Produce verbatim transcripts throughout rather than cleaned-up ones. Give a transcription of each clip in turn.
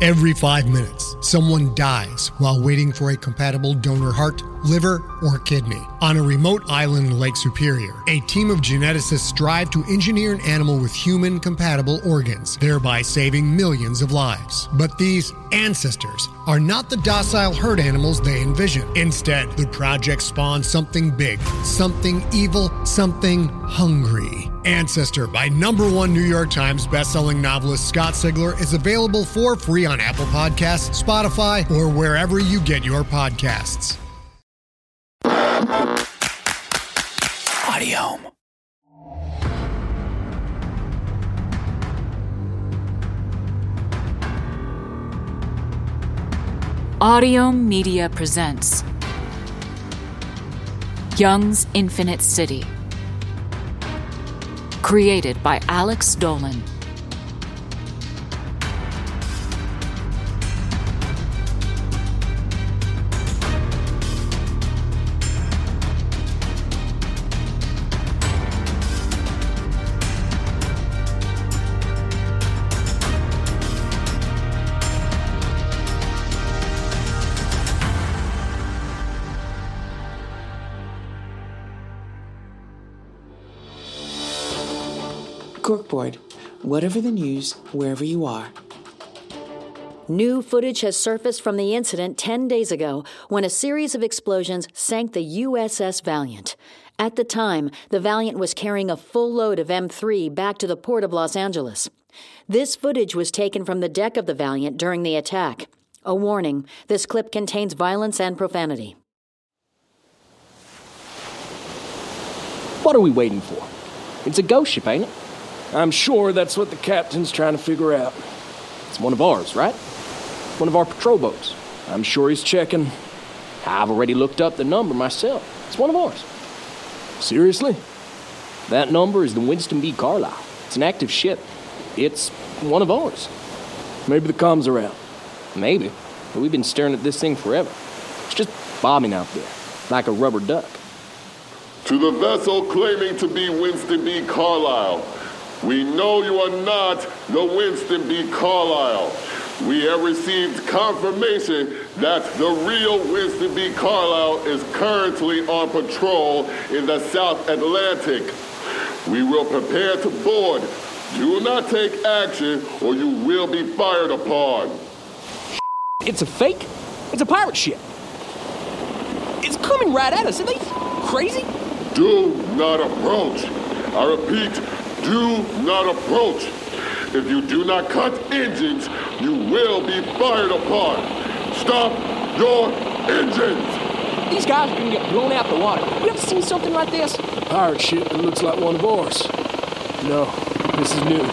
Every five minutes, someone dies while waiting for a compatible donor heart, liver, or kidney. On a remote island in Lake Superior, a team of geneticists strive to engineer an animal with human-compatible organs, thereby saving millions of lives. But these ancestors are not the docile herd animals they envision. Instead, the project spawns something big, something evil, something hungry. Ancestor by number one New York Times bestselling novelist Scott Sigler is available for free on Apple Podcasts, Spotify, or wherever you get your podcasts. Audio. Audio Media presents Young's Infinite City. Created by Alex Dolan. Corkboard, whatever the news, wherever you are. New footage has surfaced from the incident ten days ago when a series of explosions sank the U S S Valiant. At the time, the Valiant was carrying a full load of M three back to the port of Los Angeles. This footage was taken from the deck of the Valiant during the attack. A warning, this clip contains violence and profanity. What are we waiting for? It's a ghost ship, ain't it? I'm sure that's what the captain's trying to figure out. It's one of ours, right? One of our patrol boats. I'm sure he's checking. I've already looked up the number myself. It's one of ours. Seriously? That number is the Winston B. Carlisle. It's an active ship. It's one of ours. Maybe the comms are out. Maybe. But we've been staring at this thing forever. It's just bobbing out there, like a rubber duck. To the vessel claiming to be Winston B. Carlisle, we know you are not the Winston B. Carlisle. We have received confirmation that the real Winston B. Carlisle is currently on patrol in the South Atlantic. We will prepare to board. Do not take action or you will be fired upon. It's a fake? It's a pirate ship. It's coming right at us. Are they crazy? Do not approach. I repeat, do not approach. If you do not cut engines, you will be fired upon. Stop your engines. These guys are gonna get blown out the water. You ever seen something like this? A pirate ship that looks like one of ours. No, this is new.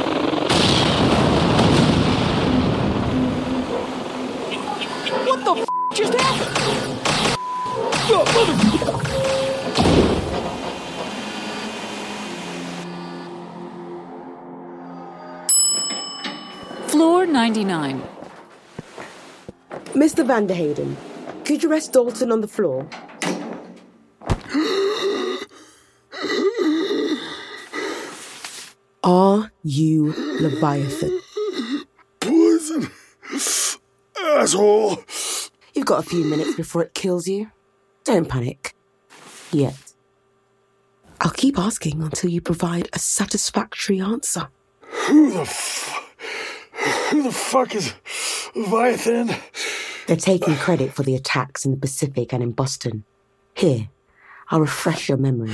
What the f*** just happened? Oh, mother... Floor ninety-nine. Mister Van der Hayden, could you rest Dalton on the floor? Are you Leviathan? Poison. Asshole. You've got a few minutes before it kills you. Don't panic. Yet. I'll keep asking until you provide a satisfactory answer. Who the f... Who the fuck is Leviathan? They're taking credit for the attacks in the Pacific and in Boston. Here, I'll refresh your memory.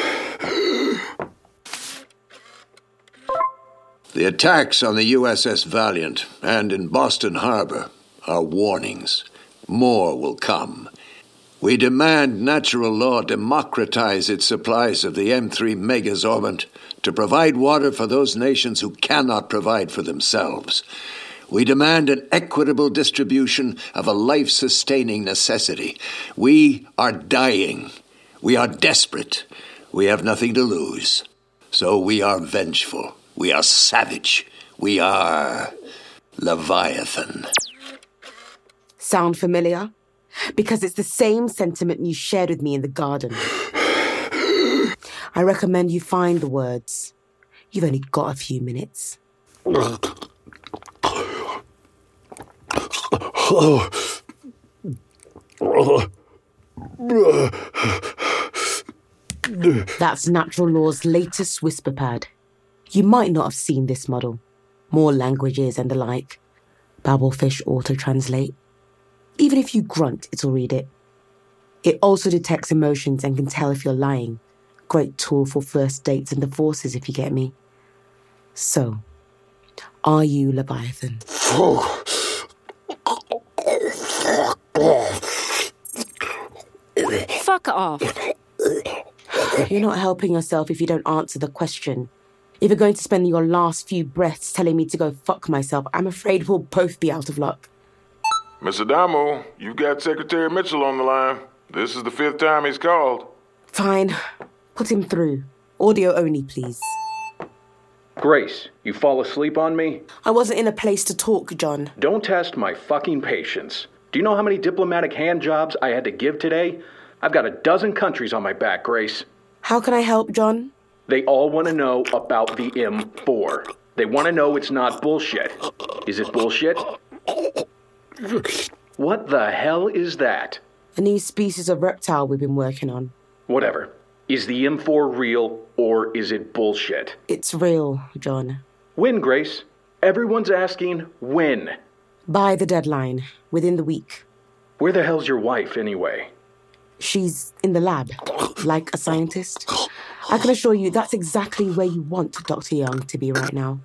The attacks on the U S S Valiant and in Boston Harbor are warnings. More will come. We demand natural law democratize its supplies of the M three megasorbent to provide water for those nations who cannot provide for themselves. We demand an equitable distribution of a life-sustaining necessity. We are dying. We are desperate. We have nothing to lose. So we are vengeful. We are savage. We are Leviathan. Sound familiar? Because it's the same sentiment you shared with me in the garden. I recommend you find the words. You've only got a few minutes. That's Natural Law's latest whisper pad. You might not have seen this model. More languages and the like. Babblefish auto-translate. Even if you grunt, it'll read it. It also detects emotions and can tell if you're lying. Great tool for first dates and divorces, if you get me. So, are you Leviathan? Fuck off. You're not helping yourself if you don't answer the question. If you're going to spend your last few breaths telling me to go fuck myself, I'm afraid we'll both be out of luck. Miss Adamo, you got Secretary Mitchell on the line. This is the fifth time he's called. Fine. Put him through. Audio only, please. Grace, you fall asleep on me? I wasn't in a place to talk, John. Don't test my fucking patience. Do you know how many diplomatic hand jobs I had to give today? I've got a dozen countries on my back, Grace. How can I help, John? They all want to know about the M four. They want to know it's not bullshit. Is it bullshit? What the hell is that? A new species of reptile we've been working on. Whatever. Is the M four real, or is it bullshit? It's real, John. When, Grace? Everyone's asking when. By the deadline, within the week. Where the hell's your wife, anyway? She's in the lab, like a scientist. I can assure you that's exactly where you want Doctor Young to be right now.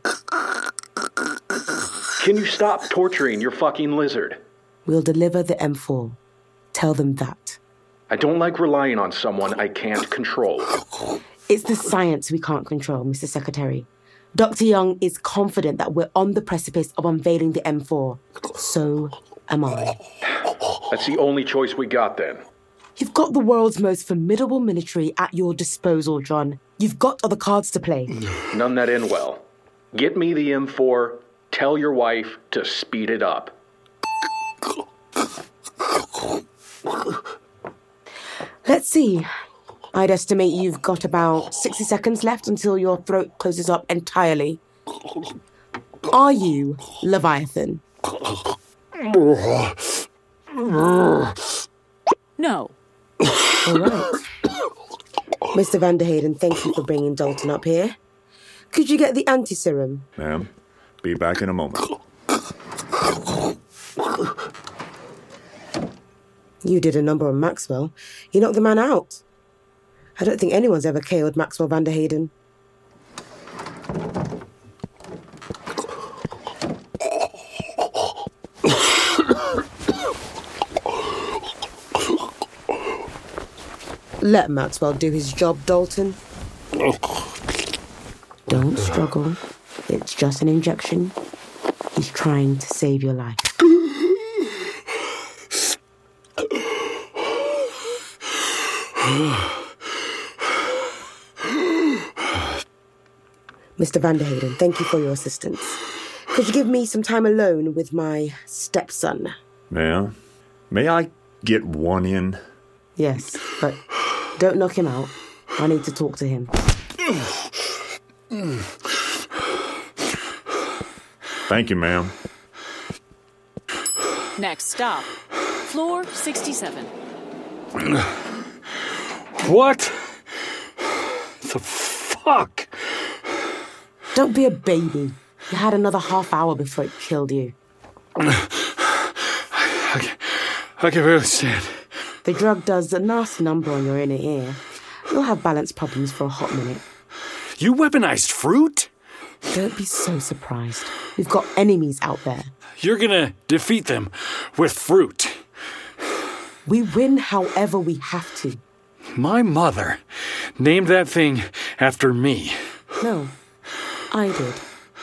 Can you stop torturing your fucking lizard? We'll deliver the M four. Tell them that. I don't like relying on someone I can't control. It's the science we can't control, Mister Secretary. Doctor Young is confident that we're on the precipice of unveiling the M four. So am I. That's the only choice we got, then. You've got the world's most formidable military at your disposal, John. You've got other cards to play. None that end well. Get me the M four. Tell your wife to speed it up. Let's see. I'd estimate you've got about sixty seconds left until your throat closes up entirely. Are you Leviathan? No. All right. Mister Van der Hayden, thank you for bringing Dalton up here. Could you get the anti-serum? Ma'am, be back in a moment. You did a number on Maxwell. You knocked the man out. I don't think anyone's ever K O'd Maxwell Van der Hayden. Let Maxwell do his job, Dalton. Don't struggle. It's just an injection. He's trying to save your life. Mister Van der Hayden, thank you for your assistance. Could you give me some time alone with my stepson? Ma'am, may I get one in? Yes, but don't knock him out. I need to talk to him. Thank you, ma'am. Next stop, floor sixty-seven. What the fuck? Don't be a baby. You had another half hour before it killed you. I can, I can really stand. The drug does a nasty number on your inner ear. You'll have balance problems for a hot minute. You weaponized fruit? Don't be so surprised. We've got enemies out there. You're gonna defeat them with fruit. We win however we have to. My mother named that thing after me. No, I did.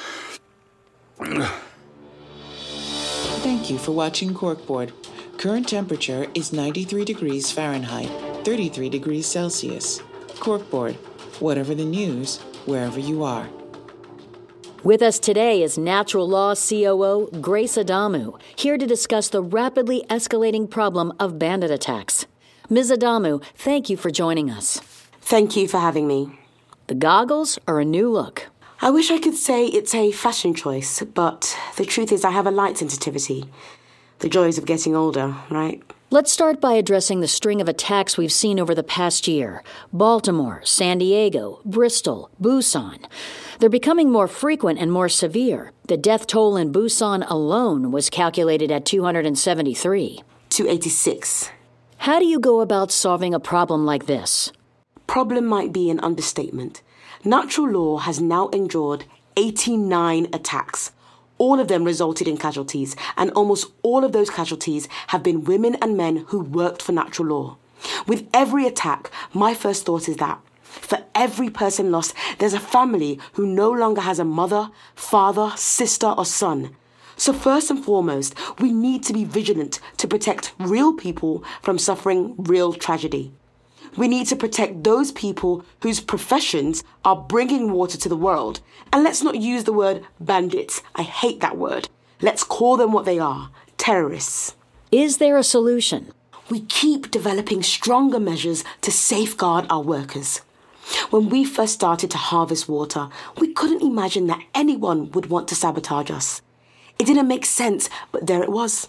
Thank you for watching Corkboard. Current temperature is ninety-three degrees Fahrenheit, thirty-three degrees Celsius. Corkboard, whatever the news, wherever you are. With us today is Natural Law C O O Grace Adamu, here to discuss the rapidly escalating problem of bandit attacks. Miz Adamu, thank you for joining us. Thank you for having me. The goggles are a new look. I wish I could say it's a fashion choice, but the truth is I have a light sensitivity. The joys of getting older, right? Let's start by addressing the string of attacks we've seen over the past year. Baltimore, San Diego, Bristol, Busan. They're becoming more frequent and more severe. The death toll in Busan alone was calculated at two hundred seventy-three. two eighty-six. How do you go about solving a problem like this? Problem might be an understatement. Natural law has now endured eighty-nine attacks. All of them resulted in casualties, and almost all of those casualties have been women and men who worked for natural law. With every attack, my first thought is that for every person lost, there's a family who no longer has a mother, father, sister, or son. So first and foremost, we need to be vigilant to protect real people from suffering real tragedy. We need to protect those people whose professions are bringing water to the world. And let's not use the word bandits. I hate that word. Let's call them what they are, terrorists. Is there a solution? We keep developing stronger measures to safeguard our workers. When we first started to harvest water, we couldn't imagine that anyone would want to sabotage us. It didn't make sense, but there it was.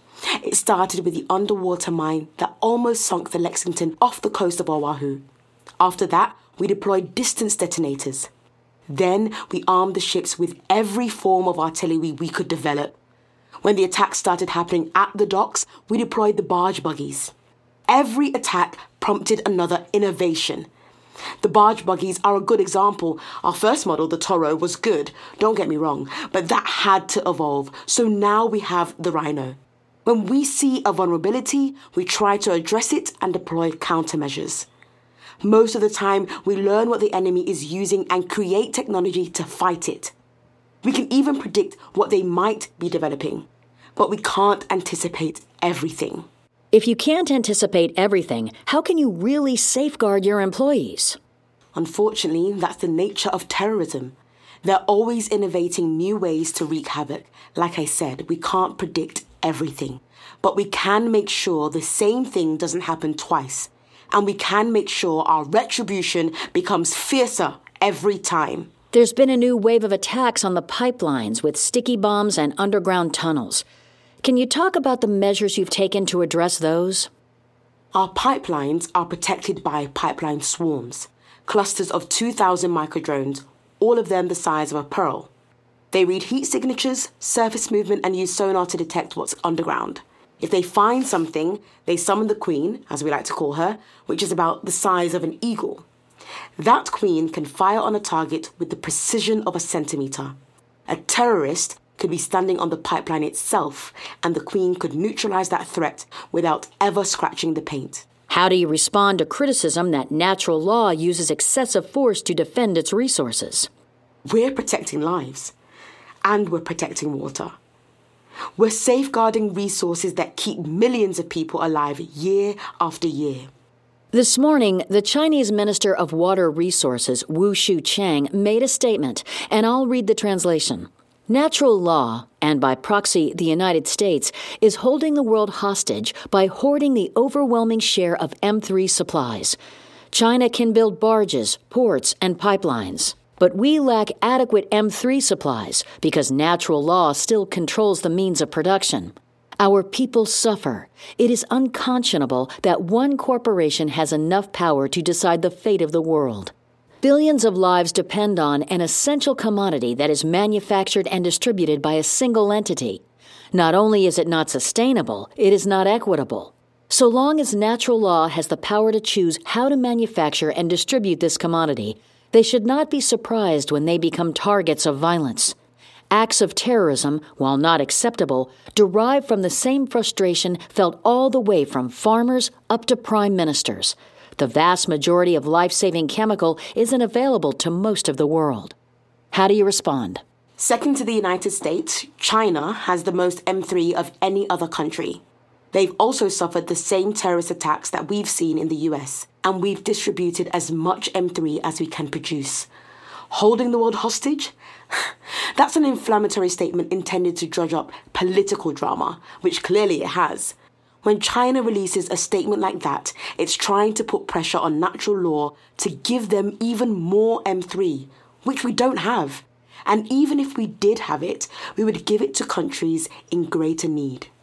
It started with the underwater mine that almost sunk the Lexington off the coast of Oahu. After that, we deployed distance detonators. Then we armed the ships with every form of artillery we could develop. When the attacks started happening at the docks, we deployed the barge buggies. Every attack prompted another innovation. The barge buggies are a good example. Our first model, the Toro, was good, don't get me wrong, but that had to evolve. So now we have the Rhino. When we see a vulnerability, we try to address it and deploy countermeasures. Most of the time, we learn what the enemy is using and create technology to fight it. We can even predict what they might be developing, but we can't anticipate everything. If you can't anticipate everything, how can you really safeguard your employees? Unfortunately, that's the nature of terrorism. They're always innovating new ways to wreak havoc. Like I said, we can't predict everything, but we can make sure the same thing doesn't happen twice, and we can make sure our retribution becomes fiercer every time. There's been a new wave of attacks on the pipelines with sticky bombs and underground tunnels. Can you talk about the measures you've taken to address those? Our pipelines are protected by pipeline swarms, clusters of two thousand microdrones, all of them the size of a pearl. They read heat signatures, surface movement, and use sonar to detect what's underground. If they find something, they summon the queen, as we like to call her, which is about the size of an eagle. That queen can fire on a target with the precision of a centimeter. A terrorist could be standing on the pipeline itself, and the queen could neutralize that threat without ever scratching the paint. How do you respond to criticism that natural law uses excessive force to defend its resources? We're protecting lives. And we're protecting water. We're safeguarding resources that keep millions of people alive year after year. This morning, the Chinese Minister of Water Resources, Wu Shu-cheng, made a statement, and I'll read the translation. Natural law, and by proxy the United States, is holding the world hostage by hoarding the overwhelming share of M three supplies. China can build barges, ports, and pipelines. But we lack adequate M three supplies because natural law still controls the means of production. Our people suffer. It is unconscionable that one corporation has enough power to decide the fate of the world. Billions of lives depend on an essential commodity that is manufactured and distributed by a single entity. Not only is it not sustainable, it is not equitable. So long as natural law has the power to choose how to manufacture and distribute this commodity, they should not be surprised when they become targets of violence. Acts of terrorism, while not acceptable, derive from the same frustration felt all the way from farmers up to prime ministers. The vast majority of life-saving chemical isn't available to most of the world. How do you respond? Second to the United States, China has the most M three of any other country. They've also suffered the same terrorist attacks that we've seen in the U S, and we've distributed as much M three as we can produce. Holding the world hostage? That's an inflammatory statement intended to dredge up political drama, which clearly it has. When China releases a statement like that, it's trying to put pressure on natural law to give them even more M three, which we don't have. And even if we did have it, we would give it to countries in greater need.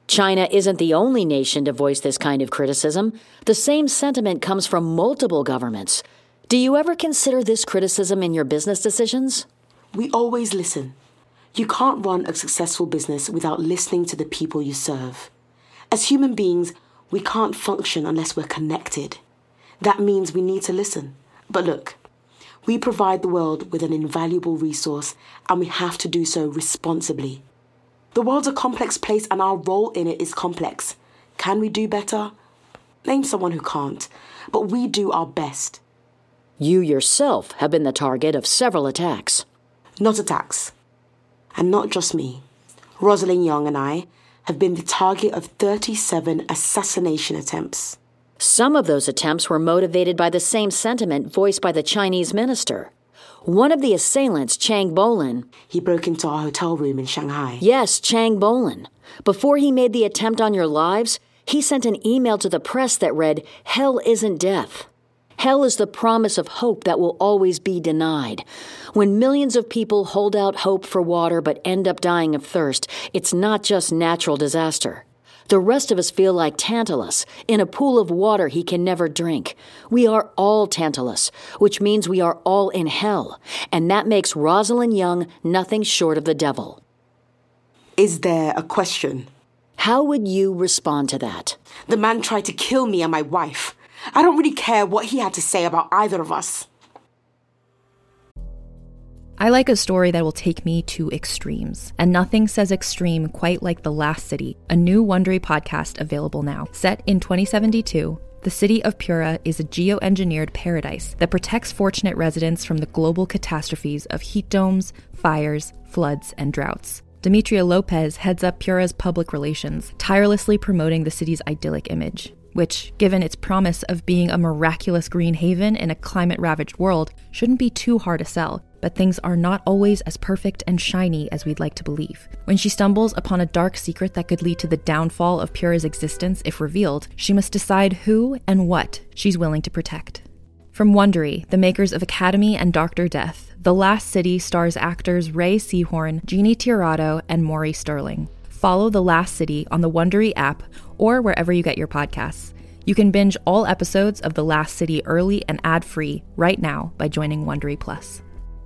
China isn't the only nation to voice this kind of criticism. The same sentiment comes from multiple governments. Do you ever consider this criticism in your business decisions? We always listen. You can't run a successful business without listening to the people you serve. As human beings, we can't function unless we're connected. That means we need to listen. But look, we provide the world with an invaluable resource, and we have to do so responsibly. The world's a complex place, and our role in it is complex. Can we do better? Name someone who can't, but we do our best. You yourself have been the target of several attacks. Not attacks. And not just me. Rosalind Young and I have been the target of thirty-seven assassination attempts. Some of those attempts were motivated by the same sentiment voiced by the Chinese minister. One of the assailants, Chang Bolin... He broke into our hotel room in Shanghai. Yes, Chang Bolin. Before he made the attempt on your lives, he sent an email to the press that read, "Hell isn't death. Hell is the promise of hope that will always be denied. When millions of people hold out hope for water but end up dying of thirst, it's not just natural disaster. The rest of us feel like Tantalus, in a pool of water he can never drink. We are all Tantalus, which means we are all in hell, and that makes Rosalind Young nothing short of the devil." Is there a question? How would you respond to that? The man tried to kill me and my wife. I don't really care what he had to say about either of us. I like a story that will take me to extremes, and nothing says extreme quite like The Last City, a new Wondery podcast available now. Set in twenty seventy-two, the city of Pura is a geoengineered paradise that protects fortunate residents from the global catastrophes of heat domes, fires, floods, and droughts. Demetria Lopez heads up Pura's public relations, tirelessly promoting the city's idyllic image, which, given its promise of being a miraculous green haven in a climate-ravaged world, shouldn't be too hard to sell. But things are not always as perfect and shiny as we'd like to believe. When she stumbles upon a dark secret that could lead to the downfall of Pura's existence if revealed, she must decide who and what she's willing to protect. From Wondery, the makers of Academy and Doctor Death, The Last City stars actors Ray Seahorn, Jeannie Tirado, and Maury Sterling. Follow The Last City on the Wondery app or wherever you get your podcasts. You can binge all episodes of The Last City early and ad-free right now by joining Wondery Plus.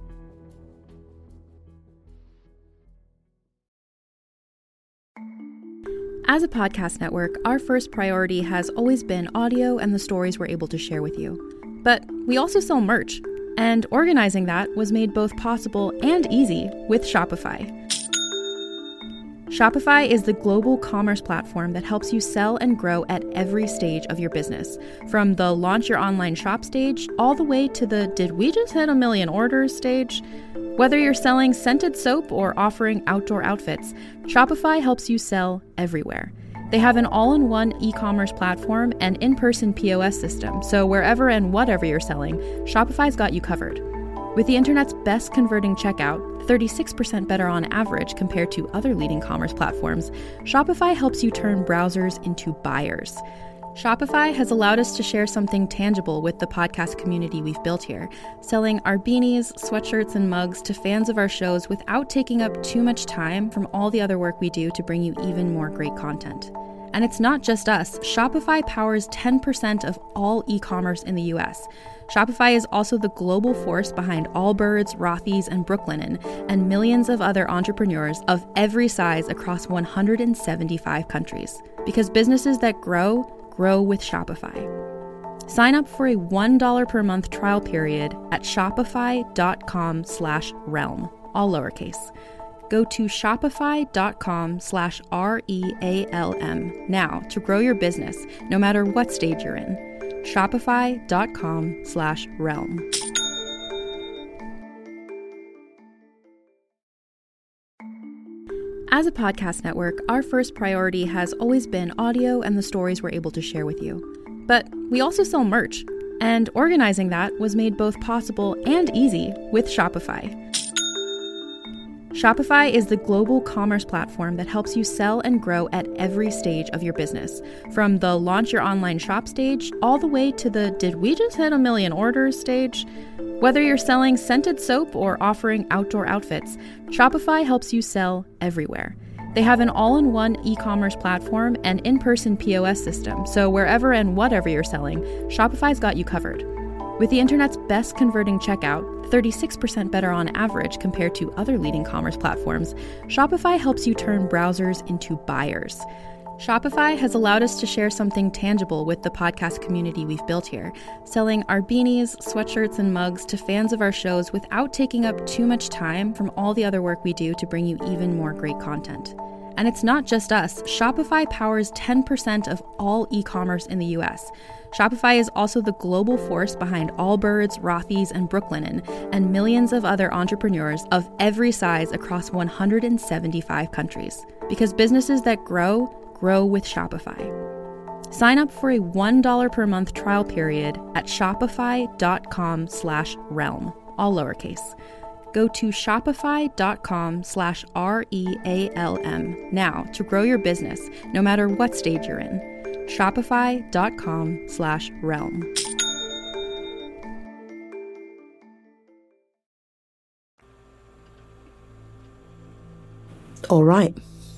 As a podcast network, our first priority has always been audio and the stories we're able to share with you. But we also sell merch, and organizing that was made both possible and easy with Shopify. Shopify is the global commerce platform that helps you sell and grow at every stage of your business, from the launch your online shop stage all the way to the did we just hit a million orders stage. Whether you're selling scented soap or offering outdoor outfits, Shopify helps you sell everywhere. They have an all-in-one e-commerce platform and in-person P O S system, so wherever and whatever you're selling, Shopify's got you covered. With the internet's best converting checkout, thirty-six percent better on average compared to other leading commerce platforms, Shopify helps you turn browsers into buyers. Shopify has allowed us to share something tangible with the podcast community we've built here, selling our beanies, sweatshirts, and mugs to fans of our shows without taking up too much time from all the other work we do to bring you even more great content. And it's not just us. Shopify powers ten percent of all e-commerce in the U S. Shopify is also the global force behind Allbirds, Rothy's, and Brooklinen, and millions of other entrepreneurs of every size across one hundred seventy-five countries. Because businesses that grow, grow with Shopify. Sign up for a one dollar per month trial period at shopify.com slash realm, all lowercase. Go to shopify.com slash R-E-A-L-M now to grow your business, no matter what stage you're in. Shopify.com slash realm. As a podcast network, our first priority has always been audio and the stories we're able to share with you. But we also sell merch, and organizing that was made both possible and easy with Shopify. Shopify is the global commerce platform that helps you sell and grow at every stage of your business, from the launch your online shop stage all the way to the did we just hit a million orders stage. Whether you're selling scented soap or offering outdoor outfits, Shopify helps you sell everywhere. They have an all-in-one e-commerce platform and in-person P O S system, so wherever and whatever you're selling, Shopify's got you covered. With the internet's best converting checkout, thirty-six percent better on average compared to other leading commerce platforms, Shopify helps you turn browsers into buyers. Shopify has allowed us to share something tangible with the podcast community we've built here, selling our beanies, sweatshirts, and mugs to fans of our shows without taking up too much time from all the other work we do to bring you even more great content. And it's not just us. Shopify powers ten percent of all e-commerce in the U S. Shopify is also the global force behind Allbirds, Rothy's, and Brooklinen, and millions of other entrepreneurs of every size across one hundred seventy-five countries. Because businesses that grow, grow with Shopify. Sign up for a one dollar per month trial period at shopify.com slash realm, all lowercase. Go to shopify.com slash R-E-A-L-M now to grow your business, no matter what stage you're in. Shopify.com slash realm. All right.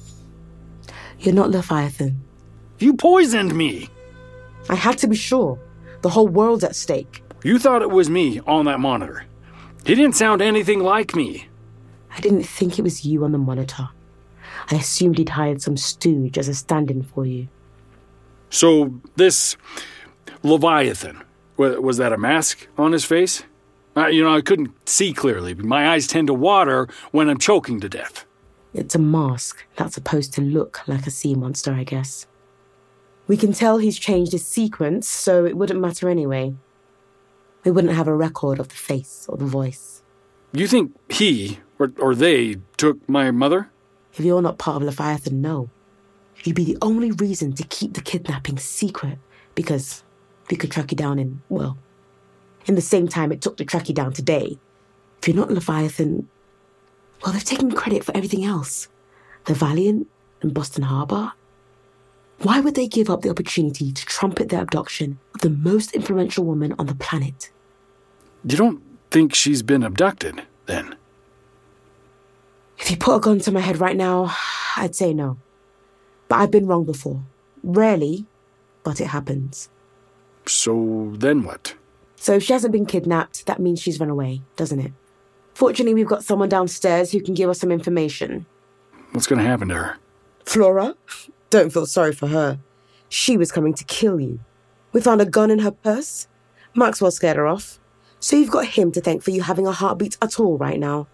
You're not Leviathan. You poisoned me! I had to be sure. The whole world's at stake. You thought it was me on that monitor. He didn't sound anything like me. I didn't think it was you on the monitor. I assumed he'd hired some stooge as a stand-in for you. So, this Leviathan, was that a mask on his face? Uh, you know, I couldn't see clearly. My eyes tend to water when I'm choking to death. It's a mask that's supposed to look like a sea monster, I guess. We can tell he's changed his sequence, so it wouldn't matter anyway. We wouldn't have a record of the face or the voice. You think he, or, or they, took my mother? If you're not part of Leviathan, no. You'd be the only reason to keep the kidnapping secret, because we could track you down in, well, in the same time it took to track you down today. If you're not Leviathan, well, they've taken credit for everything else. The Valiant and Boston Harbor. Why would they give up the opportunity to trumpet their abduction of the most influential woman on the planet? You don't think she's been abducted, then? If you put a gun to my head right now, I'd say no. But I've been wrong before. Rarely, but it happens. So then what? So if she hasn't been kidnapped, that means she's run away, doesn't it? Fortunately, we've got someone downstairs who can give us some information. What's going to happen to her? Flora? Don't feel sorry for her. She was coming to kill you. We found a gun in her purse. Maxwell scared her off. So you've got him to thank for you having a heartbeat at all right now.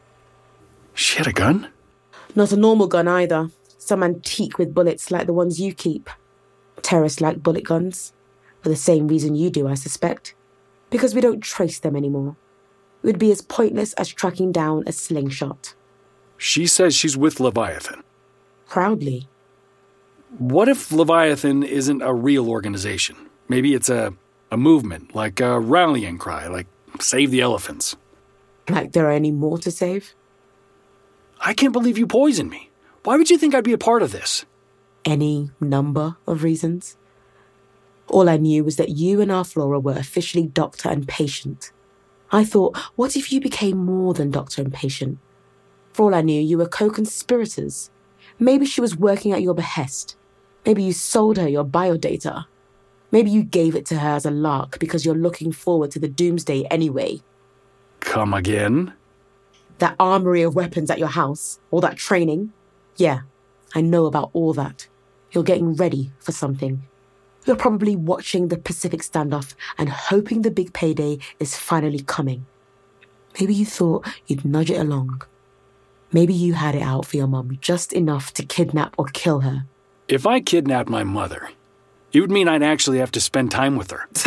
She had a gun? Not a normal gun either. Some antique with bullets like the ones you keep. Terrorists like bullet guns. For the same reason you do, I suspect. Because we don't trace them anymore. It would be as pointless as tracking down a slingshot. She says she's with Leviathan. Proudly. What if Leviathan isn't a real organization? Maybe it's a, a movement, like a rallying cry, like Save the Elephants. Like there are any more to save? I can't believe you poisoned me. Why would you think I'd be a part of this? Any number of reasons. All I knew was that you and our Flora were officially doctor and patient. I thought, what if you became more than doctor and patient? For all I knew, you were co-conspirators. Maybe she was working at your behest. Maybe you sold her your biodata. Maybe you gave it to her as a lark because you're looking forward to the doomsday anyway. Come again? That armory of weapons at your house, all that training. Yeah, I know about all that. You're getting ready for something. You're probably watching the Pacific standoff and hoping the big payday is finally coming. Maybe you thought you'd nudge it along. Maybe you had it out for your mum just enough to kidnap or kill her. If I kidnapped my mother, it would mean I'd actually have to spend time with her.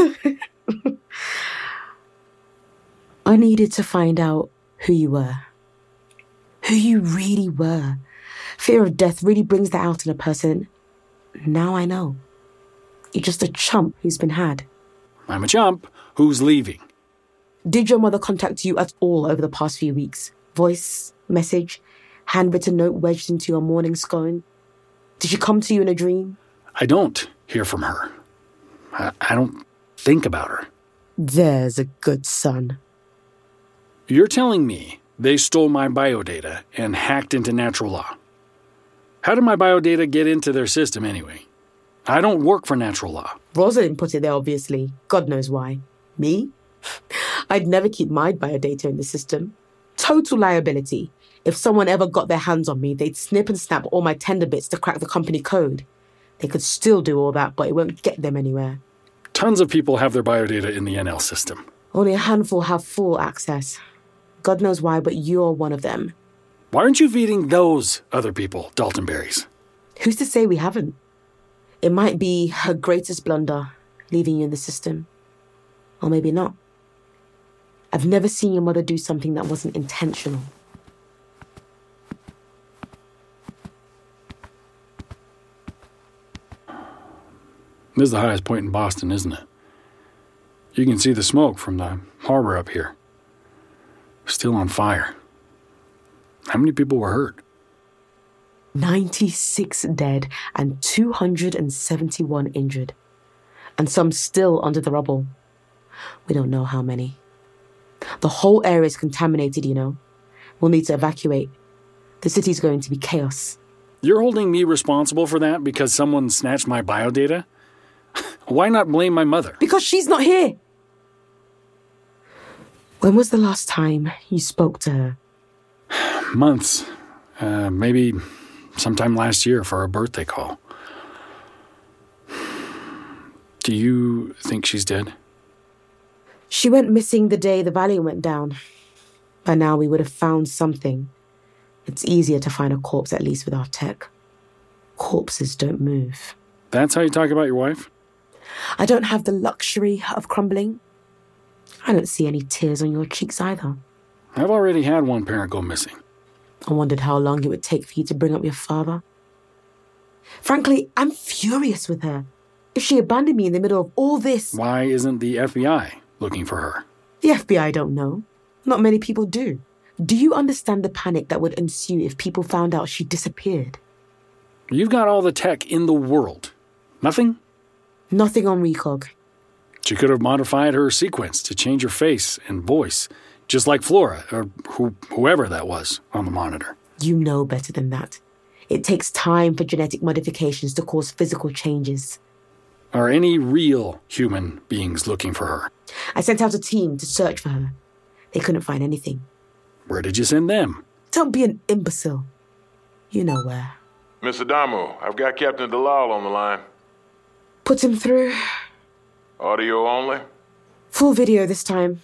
I needed to find out who you were. Who you really were. Fear of death really brings that out in a person. Now I know. You're just a chump who's been had. I'm a chump who's leaving. Did your mother contact you at all over the past few weeks? Voice, message, handwritten note wedged into your morning scone? Did she come to you in a dream? I don't hear from her. I, I don't think about her. There's a good son. You're telling me they stole my biodata and hacked into Natural Law? How did my biodata get into their system anyway? I don't work for natural law. Rosalind put it there, obviously. God knows why. Me? I'd never keep my biodata in the system. Total liability. If someone ever got their hands on me, they'd snip and snap all my tender bits to crack the company code. They could still do all that, but it won't get them anywhere. Tons of people have their biodata in the N L system. Only a handful have full access. God knows why, but you're one of them. Why aren't you feeding those other people Dalton berries? Who's to say we haven't? It might be her greatest blunder, leaving you in the system. Or maybe not. I've never seen your mother do something that wasn't intentional. This is the highest point in Boston, isn't it? You can see the smoke from the harbor up here. Still on fire. How many people were hurt? ninety-six dead and two hundred seventy-one injured. And some still under the rubble. We don't know how many. The whole area is contaminated, you know. We'll need to evacuate. The city's going to be chaos. You're holding me responsible for that because someone snatched my biodata? Why not blame my mother? Because she's not here. When was the last time you spoke to her? Months. Uh, maybe sometime last year for a birthday call. Do you think she's dead? She went missing the day the Valiant went down. By now we would have found something. It's easier to find a corpse, at least with our tech. Corpses don't move. That's how you talk about your wife? I don't have the luxury of crumbling. I don't see any tears on your cheeks either. I've already had one parent go missing. I wondered how long it would take for you to bring up your father. Frankly, I'm furious with her. If she abandoned me in the middle of all this... Why isn't the F B I looking for her? The F B I don't know. Not many people do. Do you understand the panic that would ensue if people found out she disappeared? You've got all the tech in the world. Nothing? Nothing on Recog. She could have modified her sequence to change her face and voice, just like Flora, or who, whoever that was on the monitor. You know better than that. It takes time for genetic modifications to cause physical changes. Are any real human beings looking for her? I sent out a team to search for her. They couldn't find anything. Where did you send them? Don't be an imbecile. You know where. Mister Adamu, I've got Captain Dalal on the line. Put him through. Audio only? Full video this time.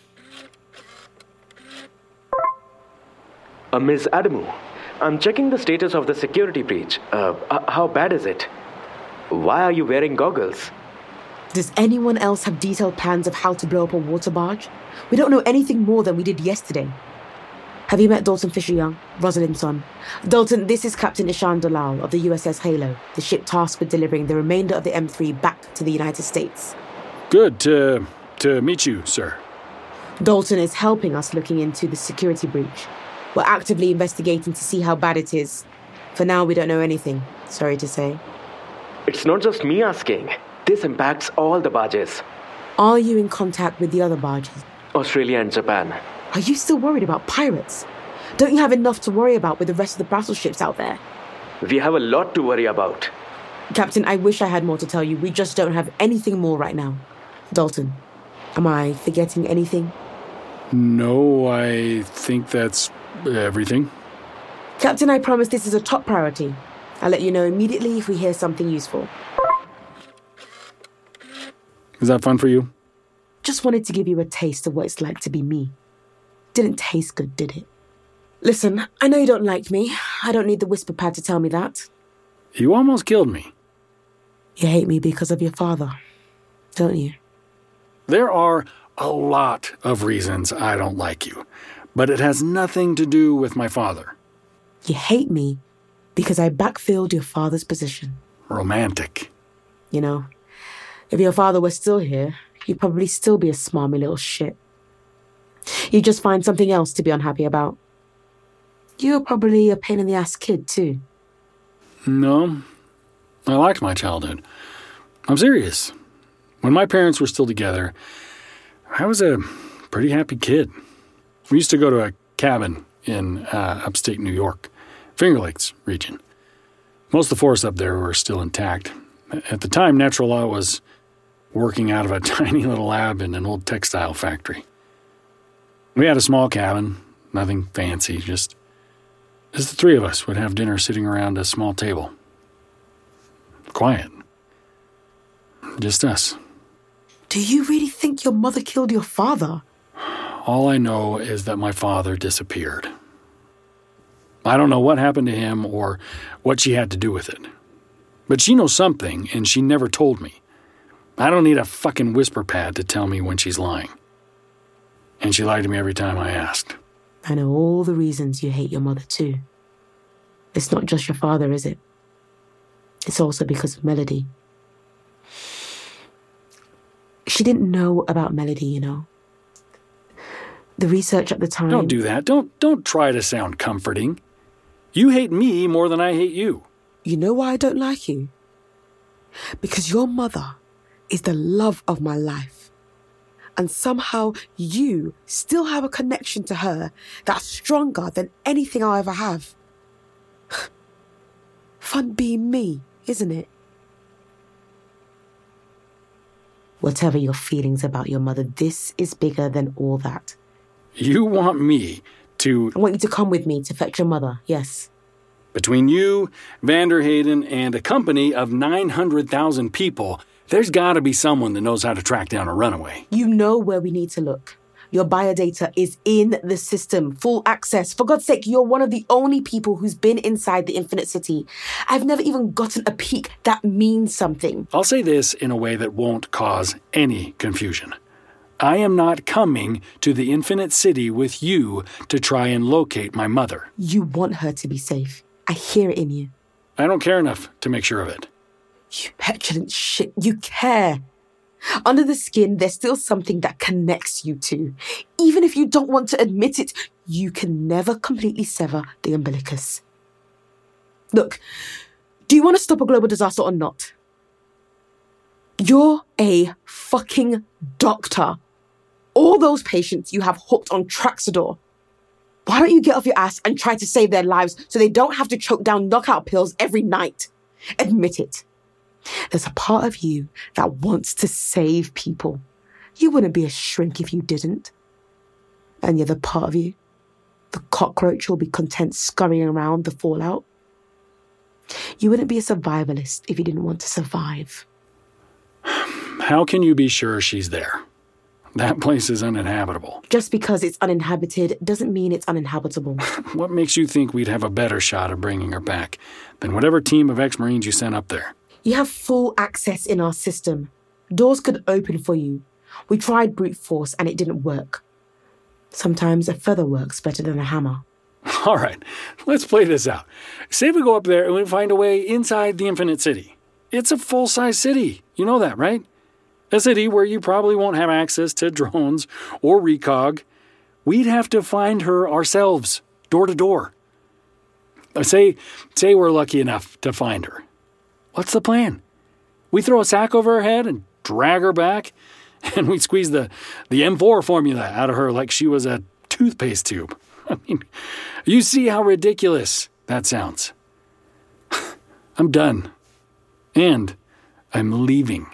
Uh, Miz Adamu, I'm checking the status of the security breach. Uh, uh, how bad is it? Why are you wearing goggles? Does anyone else have detailed plans of how to blow up a water barge? We don't know anything more than we did yesterday. Have you met Dalton Fisher-Young, Rosalind's son? Dalton, this is Captain Ishan Dalal of the U S S Halo, the ship tasked with delivering the remainder of the M three back to the United States. Good to, to meet you, sir. Dalton is helping us looking into the security breach. We're actively investigating to see how bad it is. For now, we don't know anything, sorry to say. It's not just me asking. This impacts all the barges. Are you in contact with the other barges? Australia and Japan. Are you still worried about pirates? Don't you have enough to worry about with the rest of the battleships out there? We have a lot to worry about. Captain, I wish I had more to tell you. We just don't have anything more right now. Dalton, am I forgetting anything? No, I think that's everything. Captain, I promise this is a top priority. I'll let you know immediately if we hear something useful. Is that fun for you? Just wanted to give you a taste of what it's like to be me. Didn't taste good, did it? Listen, I know you don't like me. I don't need the whisper pad to tell me that. You almost killed me. You hate me because of your father, don't you? There are a lot of reasons I don't like you, but it has nothing to do with my father. You hate me because I backfilled your father's position. Romantic. You know, if your father was still here, you'd probably still be a smarmy little shit. You'd just find something else to be unhappy about. You're probably a pain-in-the-ass kid, too. No, I liked my childhood. I'm serious. When my parents were still together, I was a pretty happy kid. We used to go to a cabin in uh, upstate New York, Finger Lakes region. Most of the forests up there were still intact. At the time, Natural Law was working out of a tiny little lab in an old textile factory. We had a small cabin, nothing fancy, just as the three of us would have dinner sitting around a small table. Quiet. Just us. Do you really think your mother killed your father? All I know is that my father disappeared. I don't know what happened to him or what she had to do with it. But she knows something, and she never told me. I don't need a fucking whisper pad to tell me when she's lying. And she lied to me every time I asked. I know all the reasons you hate your mother too. It's not just your father, is it? It's also because of Melody. She didn't know about Melody, you know. The research at the time... Don't do that. Don't, don't try to sound comforting. You hate me more than I hate you. You know why I don't like you? Because your mother is the love of my life. And somehow you still have a connection to her that's stronger than anything I'll ever have. Fun being me, isn't it? Whatever your feelings about your mother, this is bigger than all that. You want me to... I want you to come with me to fetch your mother, yes. Between you, Vanderheyden, and a company of nine hundred thousand people, there's gotta be someone that knows how to track down a runaway. You know where we need to look. Your biodata is in the system, full access. For God's sake, you're one of the only people who's been inside the Infinite City. I've never even gotten a peek. That means something. I'll say this in a way that won't cause any confusion. I am not coming to the Infinite City with you to try and locate my mother. You want her to be safe. I hear it in you. I don't care enough to make sure of it. You petulant shit. You care. Under the skin, there's still something that connects you two. Even if you don't want to admit it, you can never completely sever the umbilicus. Look, do you want to stop a global disaster or not? You're a fucking doctor. All those patients you have hooked on Traxador. Why don't you get off your ass and try to save their lives so they don't have to choke down knockout pills every night? Admit it. There's a part of you that wants to save people. You wouldn't be a shrink if you didn't. And the other part of you, the cockroach will be content scurrying around the fallout. You wouldn't be a survivalist if you didn't want to survive. How can you be sure she's there? That place is uninhabitable. Just because it's uninhabited doesn't mean it's uninhabitable. What makes you think we'd have a better shot of bringing her back than whatever team of ex-Marines you sent up there? You have full access in our system. Doors could open for you. We tried brute force and it didn't work. Sometimes a feather works better than a hammer. All right, let's play this out. Say we go up there and we find a way inside the Infinite City. It's a full-size city. You know that, right? A city where you probably won't have access to drones or recog. We'd have to find her ourselves, door to door. Say, say we're lucky enough to find her. What's the plan? We throw a sack over her head and drag her back, and we squeeze the, the M four formula out of her like she was a toothpaste tube. I mean, you see how ridiculous that sounds. I'm done. And I'm leaving.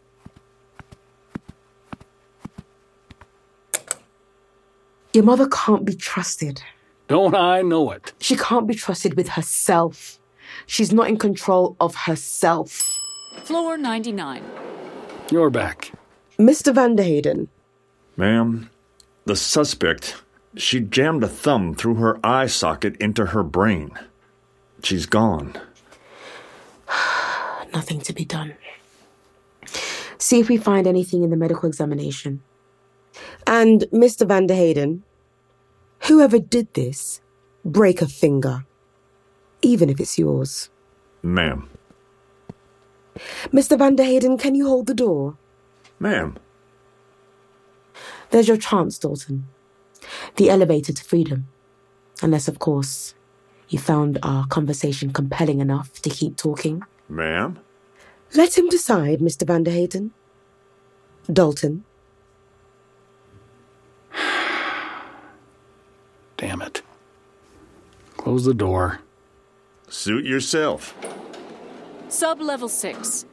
Your mother can't be trusted. Don't I know it? She can't be trusted with herself. She's not in control of herself. Floor ninety-nine. You're back. Mister Vanderheyden. Ma'am, the suspect, she jammed a thumb through her eye socket into her brain. She's gone. Nothing to be done. See if we find anything in the medical examination. And Mister Vanderheyden, whoever did this, break a finger. Even if it's yours. Ma'am. Mister Vanderheyden, can you hold the door? Ma'am. There's your chance, Dalton. The elevator to freedom. Unless, of course, you found our conversation compelling enough to keep talking. Ma'am? Let him decide, Mister Vanderheyden. Dalton. Damn it. Close the door. Suit yourself. Sub-level six.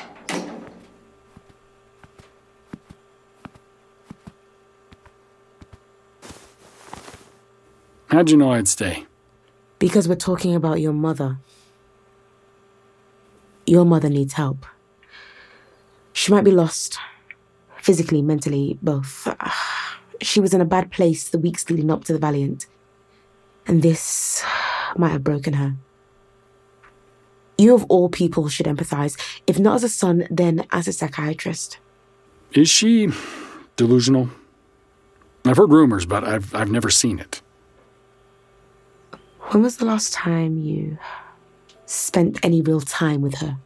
How'd you know I'd stay? Because we're talking about your mother. Your mother needs help. She might be lost. Physically, mentally, both. She was in a bad place the weeks leading up to the Valiant. And this might have broken her. You of all people should empathize, if not as a son, then as a psychiatrist. Is she delusional? I've heard rumors, but I've I've never seen it. When was the last time you spent any real time with her?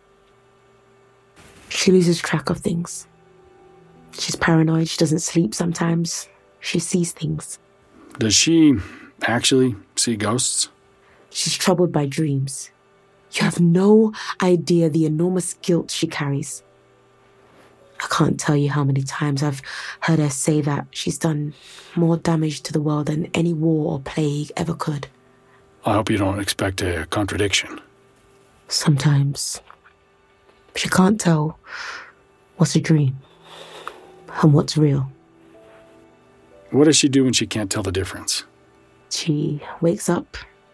She loses track of things. She's paranoid, she doesn't sleep sometimes. She sees things. Does she actually see ghosts? She's troubled by dreams. You have no idea the enormous guilt she carries. I can't tell you how many times I've heard her say that she's done more damage to the world than any war or plague ever could. I hope you don't expect a contradiction. Sometimes she can't tell what's a dream and what's real. What does she do when she can't tell the difference? She wakes up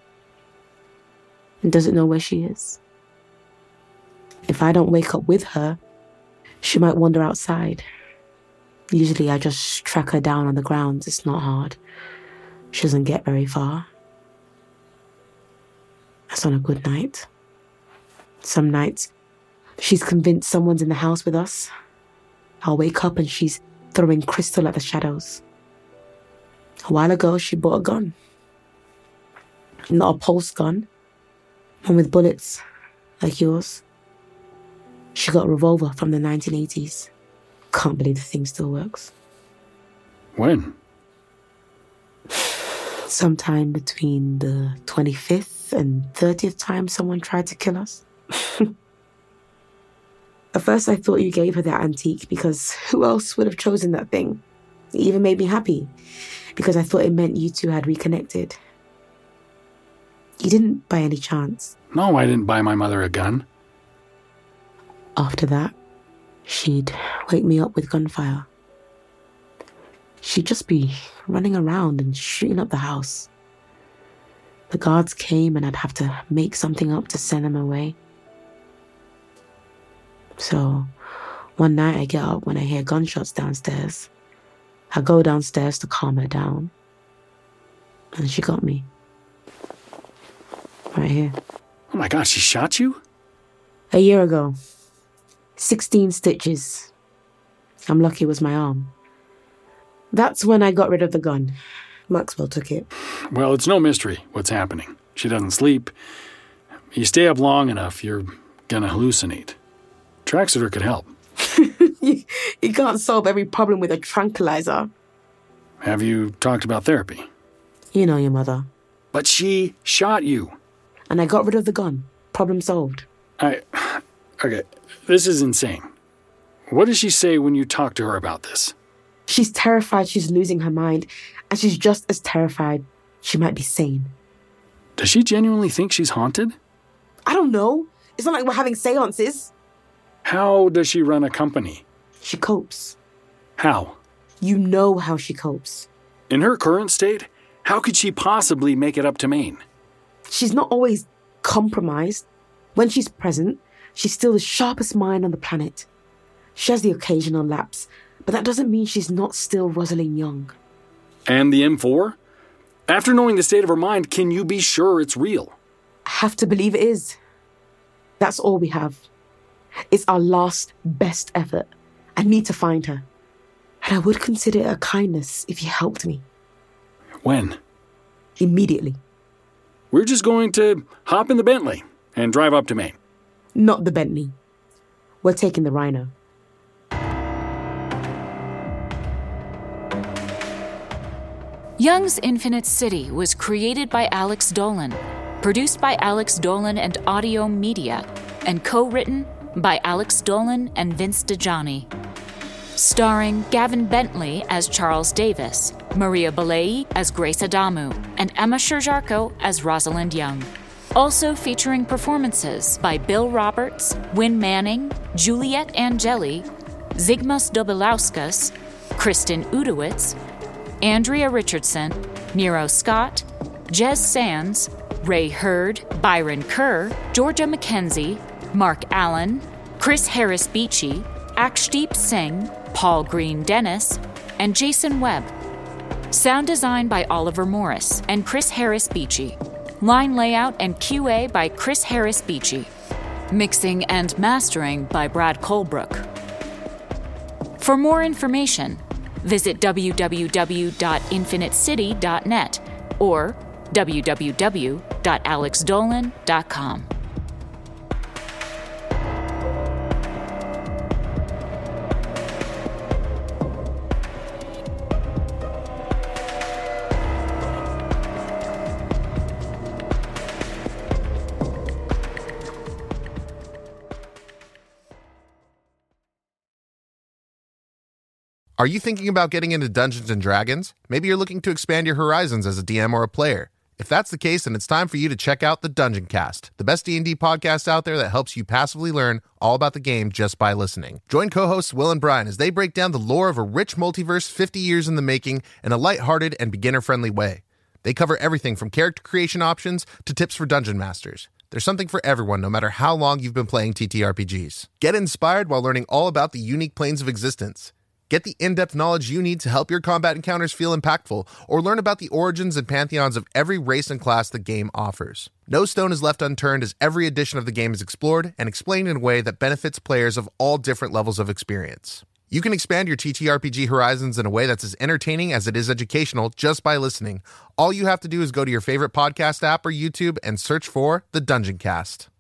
and doesn't know where she is. If I don't wake up with her, she might wander outside. Usually I just track her down on the ground. It's not hard. She doesn't get very far. That's on a good night. Some nights, she's convinced someone's in the house with us. I'll wake up and she's throwing crystal at the shadows. A while ago, she bought a gun. Not a pulse gun. One with bullets, like yours. She got a revolver from the nineteen eighties. Can't believe the thing still works. When? Sometime between the twenty-fifth and thirtieth time someone tried to kill us. At first I thought you gave her that antique because who else would have chosen that thing? It even made me happy because I thought it meant you two had reconnected. You didn't by any chance. No, I didn't buy my mother a gun. After that, she'd wake me up with gunfire. She'd just be running around and shooting up the house. The guards came and I'd have to make something up to send them away. So, one night I get up when I hear gunshots downstairs. I go downstairs to calm her down. And she got me. Right here. Oh my God, she shot you? A year ago. Sixteen stitches. I'm lucky it was my arm. That's when I got rid of the gun. Maxwell took it. Well, it's no mystery what's happening. She doesn't sleep. You stay up long enough, you're gonna hallucinate. Traxeter could help. you, you can't solve every problem with a tranquilizer. Have you talked about therapy? You know your mother. But she shot you. And I got rid of the gun. Problem solved. I... Okay, this is insane. What does she say when you talk to her about this? She's terrified she's losing her mind, and she's just as terrified she might be sane. Does she genuinely think she's haunted? I don't know. It's not like we're having seances. How does she run a company? She copes. How? You know how she copes. In her current state, how could she possibly make it up to Maine? She's not always compromised. When she's present, she's still the sharpest mind on the planet. She has the occasional lapse, but that doesn't mean she's not still Rosalind Young. And the M four? After knowing the state of her mind, can you be sure it's real? I have to believe it is. That's all we have. It's our last, best effort. I need to find her. And I would consider it a kindness if you helped me. When? Immediately. We're just going to hop in the Bentley and drive up to Maine. Not the Bentley. We're taking the Rhino. Young's Infinite City was created by Alex Dolan, produced by Alex Dolan and Audio Media, and co-written by Alex Dolan and Vince DiGianni. Starring Gavin Bentley as Charles Davis, Maria Belay as Grace Adamu, and Emma Sherr-Ziarko as Rosalind Young. Also featuring performances by Bill Roberts, Wynn Manning, Juliet Angeli, Zygmus Dobelauskas, Kristen Udowitz, Andrea Richardson, Nero Scott, Jez Sands, Ray Hurd, Byron Kerr, Georgia McKenzie, Mark Allen, Chris Harris Beachy, Akshdeep Singh, Paul Green Dennis, and Jason Webb. Sound design by Oliver Morris and Chris Harris Beachy. Line layout and Q A by Chris Harris Beachy. Mixing and mastering by Brad Colebrook. For more information, visit w w w dot infinite city dot net or w w w dot alex dolan dot com. Are you thinking about getting into Dungeons and Dragons? Maybe you're looking to expand your horizons as a D M or a player. If that's the case, then it's time for you to check out the Dungeon Cast, the best D and D podcast out there that helps you passively learn all about the game just by listening. Join co-hosts Will and Brian as they break down the lore of a rich multiverse fifty years in the making in a lighthearted and beginner-friendly way. They cover everything from character creation options to tips for dungeon masters. There's something for everyone, no matter how long you've been playing T T R P Gs. Get inspired while learning all about the unique planes of existence. Get the in-depth knowledge you need to help your combat encounters feel impactful, or learn about the origins and pantheons of every race and class the game offers. No stone is left unturned as every edition of the game is explored and explained in a way that benefits players of all different levels of experience. You can expand your T T R P G horizons in a way that's as entertaining as it is educational just by listening. All you have to do is go to your favorite podcast app or YouTube and search for The Dungeon Cast.